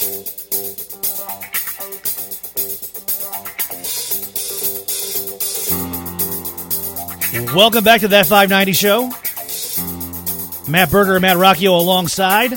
Welcome back to That 590 Show. Matt Berger and Matt Rocchio alongside.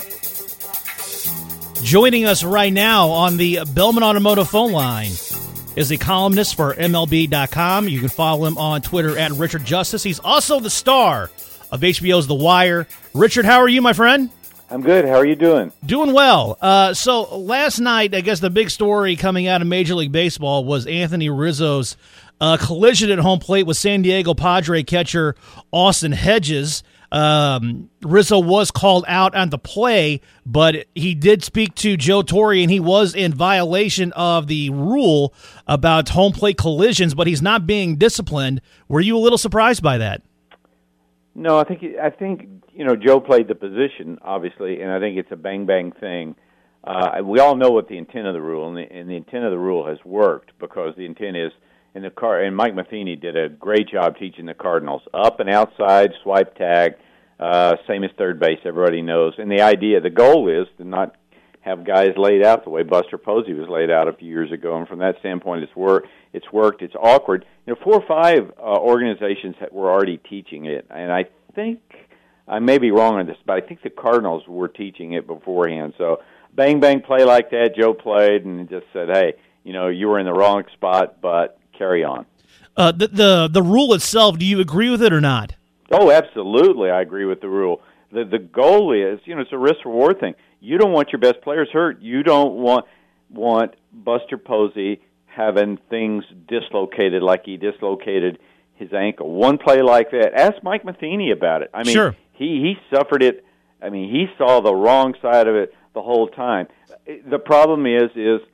Joining us right now on the Bellman Automotive phone line is a columnist for MLB.com. You can follow him on Twitter at Richard Justice. He's also the star of HBO's The Wire. Richard, how are you, my friend? I'm good. How are you doing? Doing well. So last night, I guess the big story coming out of Major League Baseball was Anthony Rizzo's collision at home plate with San Diego Padre catcher Austin Hedges. Rizzo was called out on the play, but he did speak to Joe Torre, and he was in violation of the rule about home plate collisions, but he's not being disciplined. Were you a little surprised by that? No, I think Joe played the position, obviously, and I think it's a bang-bang thing. We all know what the intent of the rule, and the intent of the rule has worked because the intent is, and Mike Matheny did a great job teaching the Cardinals, up and outside, swipe tag, same as third base, everybody knows. And the goal is to not have guys laid out the way Buster Posey was laid out a few years ago, and from that standpoint, it's worked, it's awkward. 4 or 5 organizations were already teaching it, and I think, I may be wrong on this, but I think the Cardinals were teaching it beforehand. So bang-bang play like that, Joe played and just said, hey, you were in the wrong spot, but carry on. The rule itself, do you agree with it or not? Oh, absolutely, I agree with the rule. The goal is, it's a risk-reward thing. You don't want your best players hurt. You don't want Buster Posey having things dislocated like he dislocated his ankle. One play like that, ask Mike Matheny about it. I mean, sure. He suffered it. I mean, he saw the wrong side of it the whole time. The problem is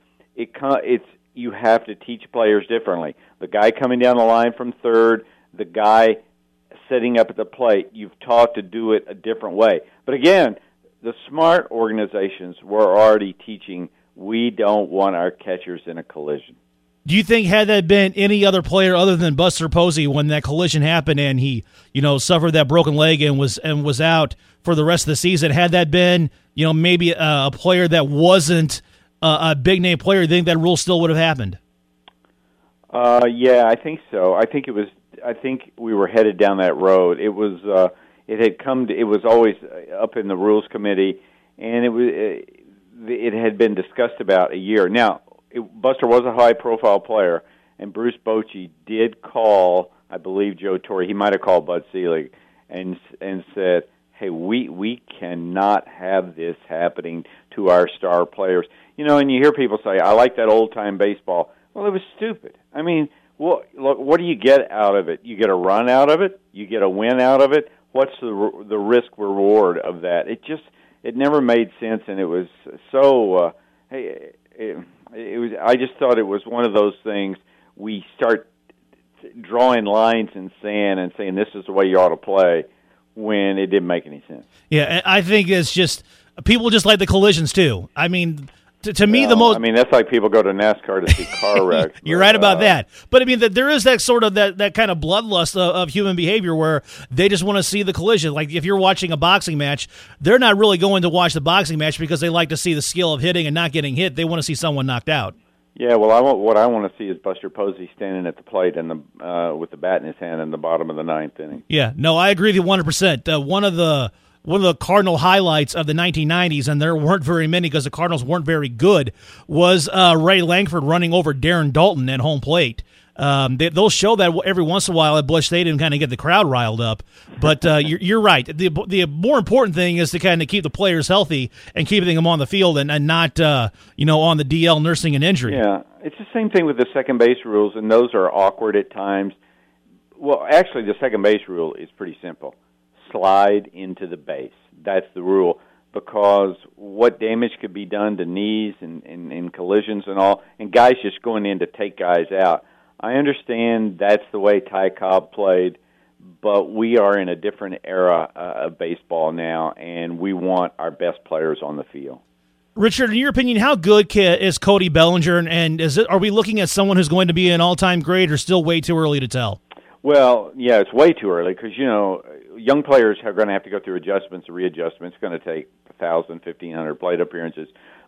you have to teach players differently. The guy coming down the line from third, the guy setting up at the plate, you've taught to do it a different way. But again, the smart organizations were already teaching we don't want our catchers in a collision. Do you think had that been any other player other than Buster Posey when that collision happened and he, suffered that broken leg and was out for the rest of the season, had that been, maybe a player that wasn't a big name player, you think that rule still would have happened? Yeah, I think so. I think we were headed down that road. It was it was always up in the rules committee, and it had been discussed about a year. Now, Buster was a high-profile player, and Bruce Bochy did call, I believe, Joe Torre. He might have called Bud Selig and said, hey, we cannot have this happening to our star players. And you hear people say, I like that old-time baseball. Well, it was stupid. I mean, what do you get out of it? You get a run out of it? You get a win out of it? What's the risk-reward of that? It never made sense, and it was so I just thought it was one of those things we start drawing lines in sand and saying this is the way you ought to play when it didn't make any sense. Yeah, I think it's just people just like the collisions too. I mean, to me, the most. I mean, that's like people go to NASCAR to see car wrecks. You're right about that. But I mean, there is that sort of that kind of bloodlust of human behavior where they just want to see the collision. Like if you're watching a boxing match, they're not really going to watch the boxing match because they like to see the skill of hitting and not getting hit. They want to see someone knocked out. Yeah, well, what I want to see is Buster Posey standing at the plate and with the bat in his hand in the bottom of the 9th inning. Yeah, no, I agree with you 100%. One of the Cardinal highlights of the 1990s, and there weren't very many because the Cardinals weren't very good, was Ray Langford running over Darren Dalton at home plate. They'll show that every once in a while at Busch Stadium, kind of get the crowd riled up. But you're right. The more important thing is to kind of keep the players healthy and keeping them on the field and not on the DL nursing an injury. Yeah, it's the same thing with the second base rules, and those are awkward at times. Well, actually, the second base rule is pretty simple. Slide into the base. That's the rule, because what damage could be done to knees and collisions and all, and guys just going in to take guys out. I understand that's the way Ty Cobb played, but we are in a different era of baseball now, and we want our best players on the field. Richard, in your opinion, how good is Cody Bellinger, and are we looking at someone who's going to be an all-time great, or still way too early to tell? Well, yeah, it's way too early because, young players are going to have to go through adjustments and readjustments. It's going to take 1,000, 1,500 plate appearances.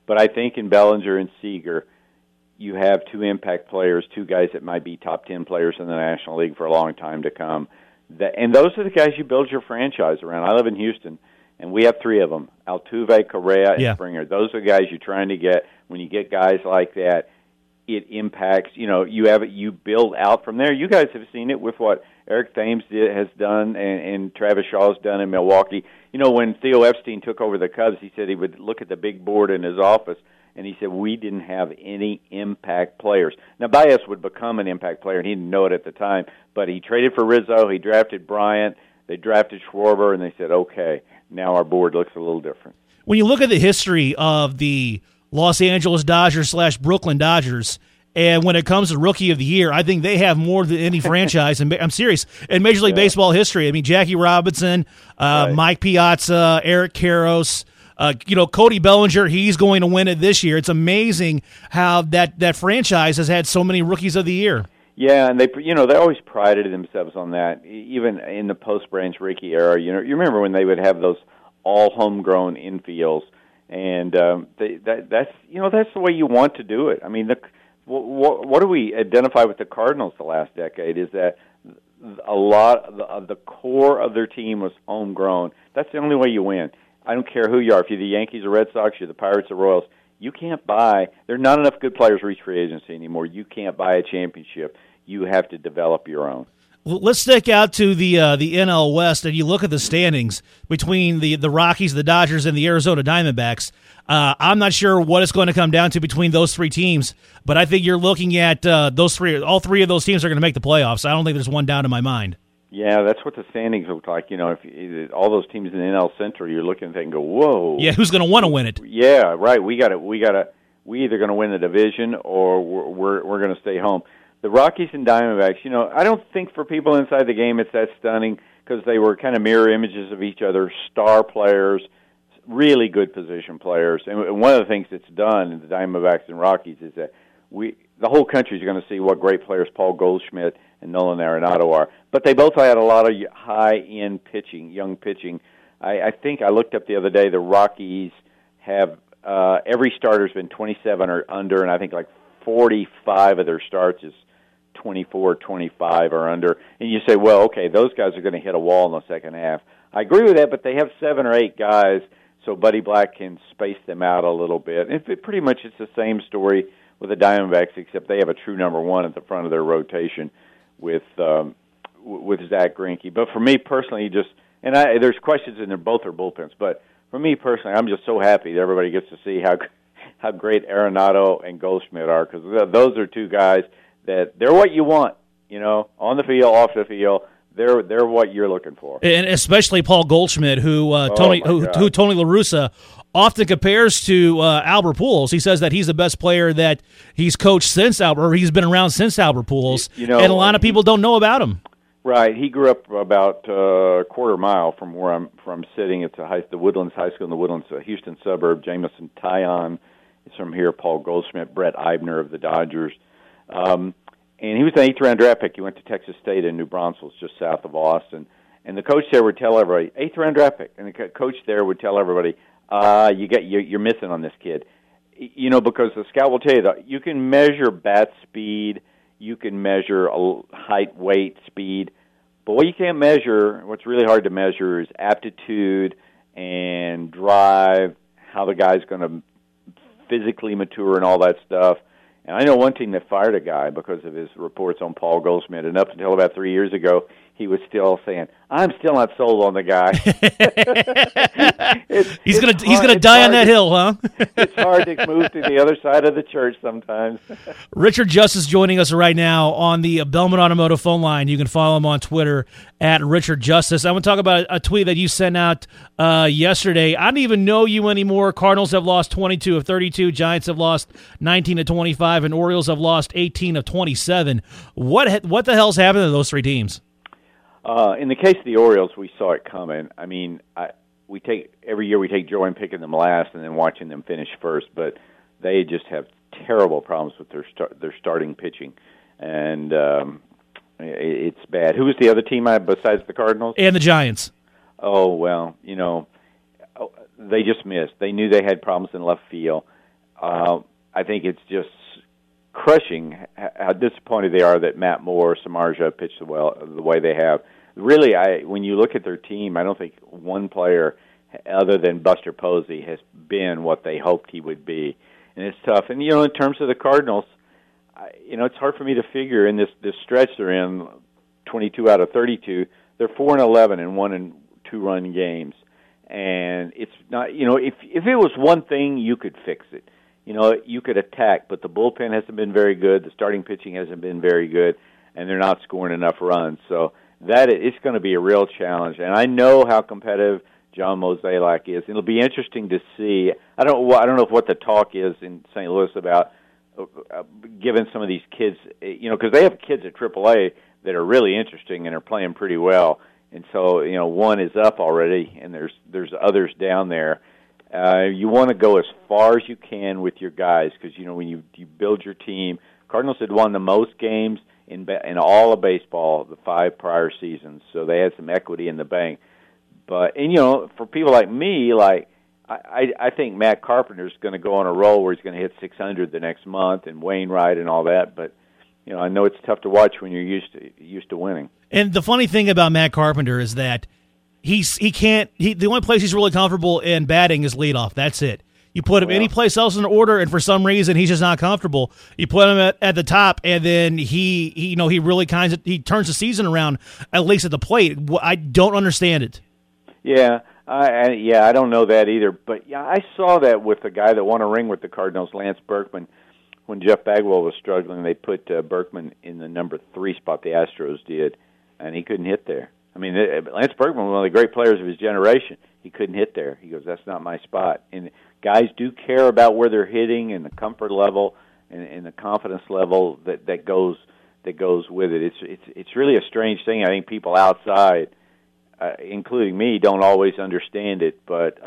But I think in Bellinger and Seager, you have two impact players, two guys that might be top 10 players in the National League for a long time to come. And those are the guys you build your franchise around. I live in Houston, and we have three of them, Altuve, Correa, and Springer. Those are the guys you're trying to get. When you get guys like that, it impacts, you build out from there. You guys have seen it with what Eric Thames has done and Travis Shaw's done in Milwaukee. When Theo Epstein took over the Cubs, he said he would look at the big board in his office, and he said, we didn't have any impact players. Now, Baez would become an impact player, and he didn't know it at the time, but he traded for Rizzo, he drafted Bryant, they drafted Schwarber, and they said, okay, now our board looks a little different. When you look at the history of the Los Angeles Dodgers / Brooklyn Dodgers, and when it comes to Rookie of the Year, I think they have more than any franchise, and I'm serious, in Major League Baseball history. I mean, Jackie Robinson, Mike Piazza, Eric Karros, Cody Bellinger, he's going to win it this year. It's amazing how that franchise has had so many Rookies of the Year. Yeah, and they always prided themselves on that, even in the post-Branch Rickey era. You remember when they would have those all homegrown infields, and that's the way you want to do it. I mean, what do we identify with the Cardinals the last decade is that a lot of the core of their team was homegrown. That's the only way you win. I don't care who you are. If you're the Yankees or Red Sox, you're the Pirates or Royals, you can't buy. There are not enough good players reach free agency anymore. You can't buy a championship. You have to develop your own. Well, let's stick out to the NL West, and you look at the standings between the Rockies, the Dodgers, and the Arizona Diamondbacks. I'm not sure what it's going to come down to between those three teams, but I think you're looking at those three. All three of those teams are going to make the playoffs. I don't think there's one down in my mind. Yeah, that's what the standings look like. If all those teams in the NL Central, you're looking at that and go, "Whoa!" Yeah, who's going to want to win it? Yeah, right. We either going to win the division or we're going to stay home. The Rockies and Diamondbacks, I don't think for people inside the game it's that stunning because they were kind of mirror images of each other, star players, really good position players. And one of the things that's done in the Diamondbacks and Rockies is that the whole country is going to see what great players Paul Goldschmidt and Nolan Arenado are. But they both had a lot of high-end pitching, young pitching. I think I looked up the other day, the Rockies have every starter's been 27 or under, and I think like 45 of their starts is 24, 25 or under. And you say, well, okay, those guys are going to hit a wall in the second half. I agree with that, but they have 7 or 8 guys, so Buddy Black can space them out a little bit. And pretty much it's the same story with the Diamondbacks, except they have a true number one at the front of their rotation with Zach Greinke. But for me personally, there's questions in there, both are bullpens. But for me personally, I'm just so happy that everybody gets to see how great Arenado and Goldschmidt are, because those are two guys that they're what you want, on the field, off the field. They're what you're looking for, and especially Paul Goldschmidt, who Tony La Russa often compares to Albert Pujols. He says that he's the best player that he's coached since he's been around since Albert Pujols, and a lot of people don't know about him. Right, he grew up about a quarter mile from where I'm sitting. It's the Woodlands High School in the Woodlands, a Houston suburb. Jamison Taillon is from here. Paul Goldschmidt, Brett Eibner of the Dodgers. And he was an 8th-round draft pick. He went to Texas State in New Braunfels, just south of Austin. And the coach there would tell everybody, 8th-round draft pick. And the coach there would tell everybody, you're missing on this kid. Because the scout will tell you that you can measure bat speed, you can measure height, weight, speed. But what you can't measure, what's really hard to measure, is aptitude and drive, how the guy's going to physically mature and all that stuff. And I know one team that fired a guy because of his reports on Paul Goldschmidt, and up until about 3 years ago, he was still saying, "I'm still not sold on the guy." He's gonna die on that hill, huh? It's hard to move to the other side of the church sometimes. Richard Justice joining us right now on the Bellman Automotive phone line. You can follow him on Twitter at Richard Justice. I want to talk about a tweet that you sent out yesterday. I don't even know you anymore. Cardinals have lost 22 of 32. Giants have lost 19 of 25, and Orioles have lost 18 of 27. What the hell's happened to those three teams? In the case of the Orioles, we saw it coming. I mean, every year we take joy in picking them last and then watching them finish first, but they just have terrible problems with their starting pitching, and it's bad. Who was the other team besides the Cardinals? And the Giants. Oh, well, they just missed. They knew they had problems in left field. I think it's just crushing how disappointed they are that Matt Moore, Samardzija pitched the way they have. Really, when you look at their team, I don't think one player other than Buster Posey has been what they hoped he would be, and it's tough. And in terms of the Cardinals, it's hard for me to figure in this stretch they're in, 22 out of 32, they're 4-11 in 1- and 2-run games, and it's not. If it was one thing, you could fix it. You could attack, but the bullpen hasn't been very good. The starting pitching hasn't been very good, and they're not scoring enough runs. So it's going to be a real challenge. And I know how competitive John Mozeliak is. It'll be interesting to see. I don't know what the talk is in St. Louis about giving some of these kids, because they have kids at AAA that are really interesting and are playing pretty well. And so, one is up already, and there's others down there. You want to go as far as you can with your guys because, when you build your team, Cardinals had won the most games in all of baseball the 5 prior seasons, so they had some equity in the bank. But, for people like me, I think Matt Carpenter's going to go on a roll where he's going to hit 600 the next month, and Wainwright and all that, but I know it's tough to watch when you're used to winning. And the funny thing about Matt Carpenter is that the only place he's really comfortable in batting is leadoff. That's it. You put him any place else in order, and for some reason he's just not comfortable. You put him at the top, and then he really he turns the season around at least at the plate. I don't understand it. Yeah, I don't know that either. But I saw that with the guy that won a ring with the Cardinals, Lance Berkman. When Jeff Bagwell was struggling, they put Berkman in the number 3 spot. The Astros did, and he couldn't hit there. I mean, Lance Berkman was one of the great players of his generation. He couldn't hit there. He goes, "That's not my spot." And guys do care about where they're hitting and the comfort level and the confidence level that goes with it. It's really a strange thing. I think people outside, including me, don't always understand it. But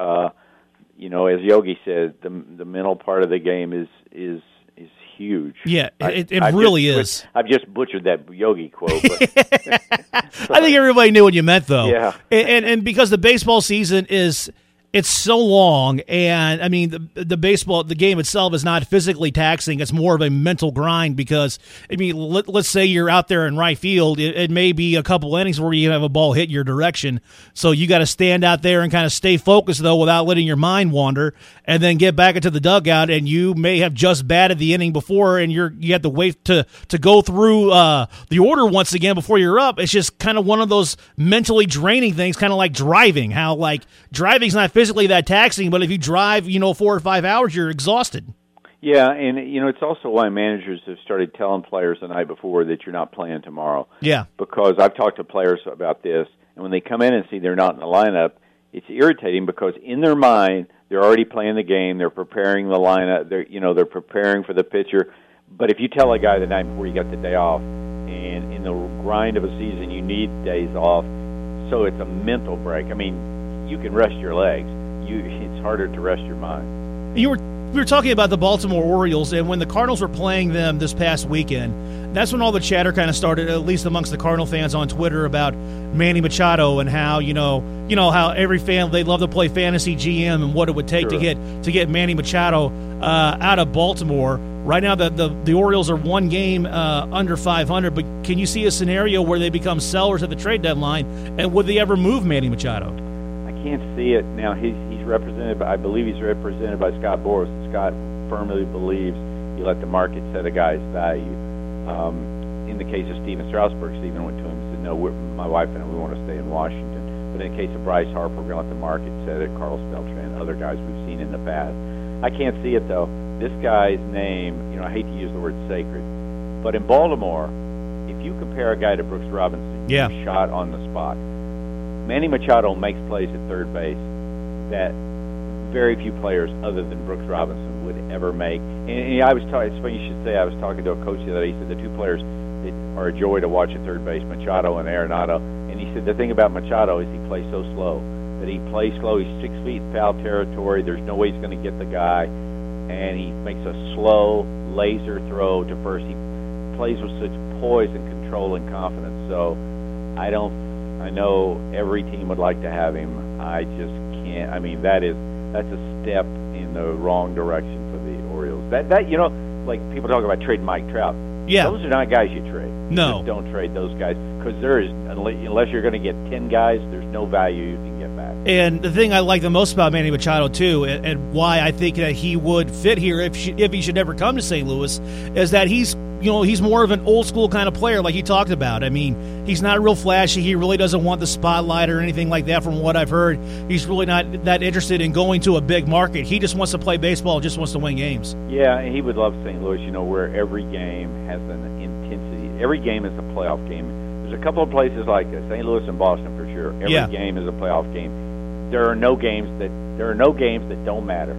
as Yogi said, the mental part of the game is huge. Yeah, it really is. I've just butchered that Yogi quote. But I think everybody knew what you meant, though. Yeah. And because the baseball season it's so long, and I mean the game itself is not physically taxing. It's more of a mental grind because let's say you're out there in right field. It may be a couple innings where you have a ball hit your direction, so you got to stand out there and kind of stay focused though without letting your mind wander, and then get back into the dugout. And you may have just batted the inning before, and you have to wait to go through the order once again before you're up. It's just kind of one of those mentally draining things, kind of like driving. How driving's not physically that taxing, but if you drive 4 or 5 hours, you're exhausted. Yeah, and it's also why managers have started telling players the night before that you're not playing tomorrow. Yeah, because I've talked to players about this, and when they come in and see they're not in the lineup, it's irritating because in their mind they're already playing the game, they're preparing the lineup, they're preparing for the pitcher. But if you tell a guy the night before you got the day off, and in the grind of a season you need days off, so it's a mental break. I mean, you can rest your legs. It's harder to rest your mind. We were talking about the Baltimore Orioles, and when the Cardinals were playing them this past weekend, that's when all the chatter kind of started, at least amongst the Cardinal fans on Twitter, about Manny Machado and how how every fan, they'd love to play fantasy GM and what it would take to get Manny Machado out of Baltimore. Right now, the Orioles are 1 game under 500, but can you see a scenario where they become sellers at the trade deadline, and would they ever move Manny Machado? Can't see it now. He's represented. I believe he's represented by Scott Boras. Scott firmly believes you let the market set a guy's value. In the case of Steven Strasburg, Steven went to him and said, "No, my wife and I, we want to stay in Washington." But in the case of Bryce Harper, we're going to let the market set it. Carlos Beltran, other guys we've seen in the past. I can't see it though. This guy's name, I hate to use the word sacred, but in Baltimore, if you compare a guy to Brooks Robinson, shot on the spot. Manny Machado makes plays at third base that very few players other than Brooks Robinson would ever make. And it's funny you should say, I was talking to a coach the other day. He said the 2 players that are a joy to watch at third base, Machado and Arenado. And he said the thing about Machado is he plays so slow. That he plays slow. He's 6 feet in foul territory. There's no way he's going to get the guy. And he makes a slow laser throw to first. He plays with such poise and control and confidence. So I know every team would like to have him. I just can't. I mean, that's a step in the wrong direction for the Orioles. That like people talk about trading Mike Trout. Yeah. Those are not guys you trade. No. Just don't trade those guys because unless you're going to get 10 guys, there's no value you can get back. And the thing I like the most about Manny Machado, too, and why I think that he would fit here if he should ever come to St. Louis, is that he's more of an old-school kind of player like he talked about. I mean, he's not real flashy. He really doesn't want the spotlight or anything like that from what I've heard. He's really not that interested in going to a big market. He just wants to play baseball, just wants to win games. Yeah, he would love St. Louis, where every game has an intensity. Every game is a playoff game. There's a couple of places like St. Louis and Boston for sure. Every game is a playoff game. There are no games that don't matter.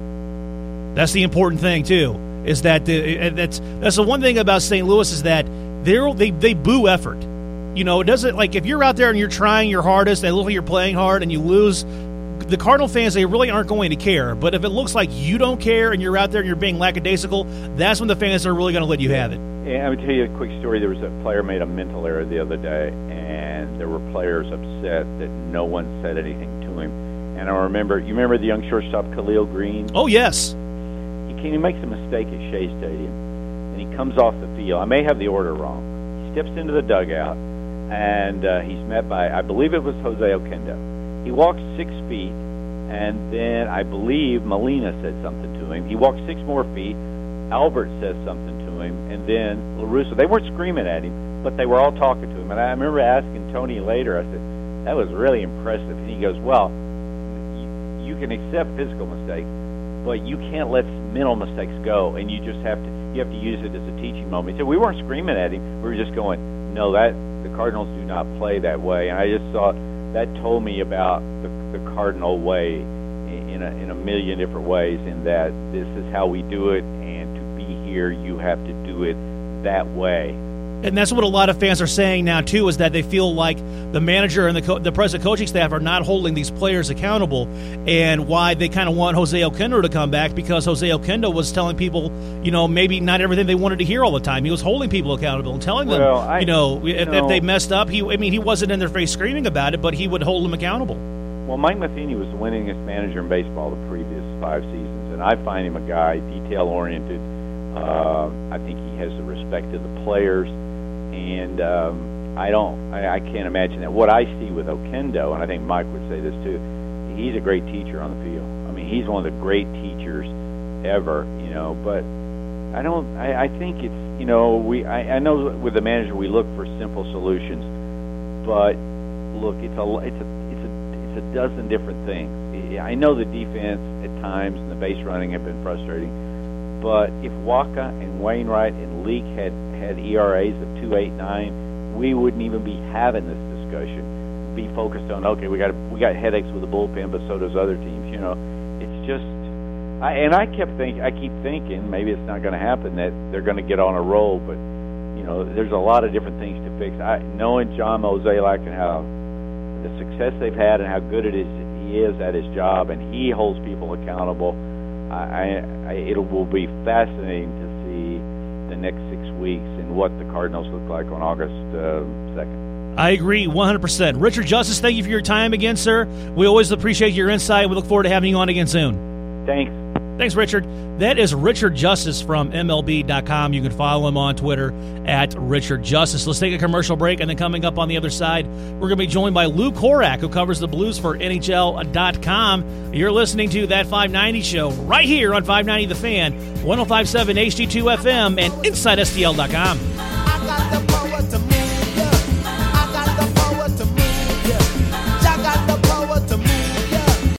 That's the important thing too. Is that that's the one thing about St. Louis is that they boo effort. It doesn't, like, if you're out there and you're trying your hardest and it looks like you're playing hard and you lose, the Cardinal fans, they really aren't going to care. But if it looks like you don't care and you're out there and you're being lackadaisical, that's when the fans are really going to let you have it. Yeah, I'm going to tell you a quick story. There was a player made a mental error the other day, and there were players upset that no one said anything to him. And I remember, you remember the young shortstop Khalil Green? Oh, yes. He makes a mistake at Shea Stadium, and he comes off the field. I may have the order wrong. He steps into the dugout, and he's met by, I believe it was Jose Oquendo. He walks 6 feet, and then I believe Molina said something to him. He walks 6 more feet. Albert says something to him, and then LaRusso. They weren't screaming at him, but they were all talking to him. And I remember asking Tony later, I said, that was really impressive. And he goes, well, you can accept physical mistakes, but you can't let mental mistakes go, and you have to use it as a teaching moment. He said, we weren't screaming at him. We were just going, no, the Cardinals do not play that way. And I just thought that told me about the Cardinal way in a million different ways, in that this is how we do it, and to be here, you have to do it that way. And that's what a lot of fans are saying now, too, is that they feel like the manager and the president coaching staff are not holding these players accountable, and why they kind of want Jose Oquendo to come back, because Jose Oquendo was telling people, maybe not everything they wanted to hear all the time. He was holding people accountable and telling them, if they messed up, he wasn't in their face screaming about it, but he would hold them accountable. Well, Mike Matheny was the winningest manager in baseball the previous 5 seasons, and I find him a guy detail-oriented. I think he has the respect of the players. And I can't imagine that. What I see with Oquendo, and I think Mike would say this too, he's a great teacher on the field. I mean, he's one of the great teachers ever, but I think it's, I know with the manager we look for simple solutions, but look, it's a dozen different things. I know the defense at times and the base running have been frustrating, but if Waka and Wainwright and Leake had ERAs of 2.89, we wouldn't even be having this discussion. Be focused on, okay, we got headaches with the bullpen, but so does other teams. It's just, I keep thinking maybe it's not going to happen, that they're going to get on a roll, but there's a lot of different things to fix. Knowing John Mozeliak and how the success they've had and how good he is at his job, and he holds people accountable. It will be fascinating to see the next 6 weeks and what the Cardinals look like on August 2nd. I agree 100%. Richard Justice, thank you for your time again, sir. We always appreciate your insight. We look forward to having you on again soon. Thanks, Richard. That is Richard Justice from MLB.com. You can follow him on Twitter at Richard Justice. Let's take a commercial break, and then coming up on the other side, we're going to be joined by Lou Korak, who covers the Blues for NHL.com. You're listening to That 590 Show right here on 590 The Fan, 105.7 HD2 FM, and InsideSTL.com.